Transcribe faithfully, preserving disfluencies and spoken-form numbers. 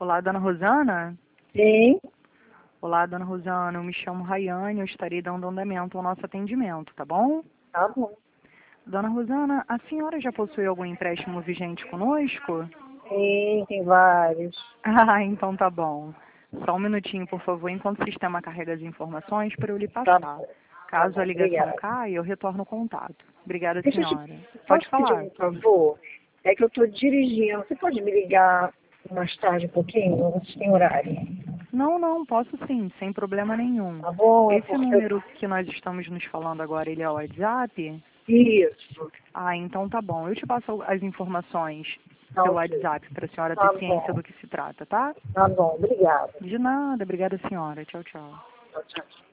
Olá, dona Rosana? Sim, Olá, dona Rosana, eu me chamo Rayane, eu estarei dando andamento ao nosso atendimento, tá bom? tá bom. Dona Rosana, a senhora já possui algum empréstimo vigente conosco? Sim, tem vários. Ah, então tá bom. Só um minutinho, por favor, enquanto o sistema carrega as informações para eu lhe Tá passar. bom, tá Caso bom, a ligação obrigada. caia, eu retorno o contato. Obrigada, Deixa eu te... senhora. Pode Posso pedir falar. um favor? É que eu estou dirigindo. Você pode me ligar mais tarde um pouquinho? Vocês têm horário? Não, não, posso sim, sem problema nenhum. Tá bom? É Esse porque eu... número que nós estamos nos falando agora, ele é o WhatsApp? Isso. Ah, então tá bom. Eu te passo as informações Tá pelo ok. WhatsApp para a senhora ter Tá ciência bom. do que se trata, tá? Tá bom, obrigada. De nada. Obrigada, senhora. Tchau, tchau. Tchau, tchau.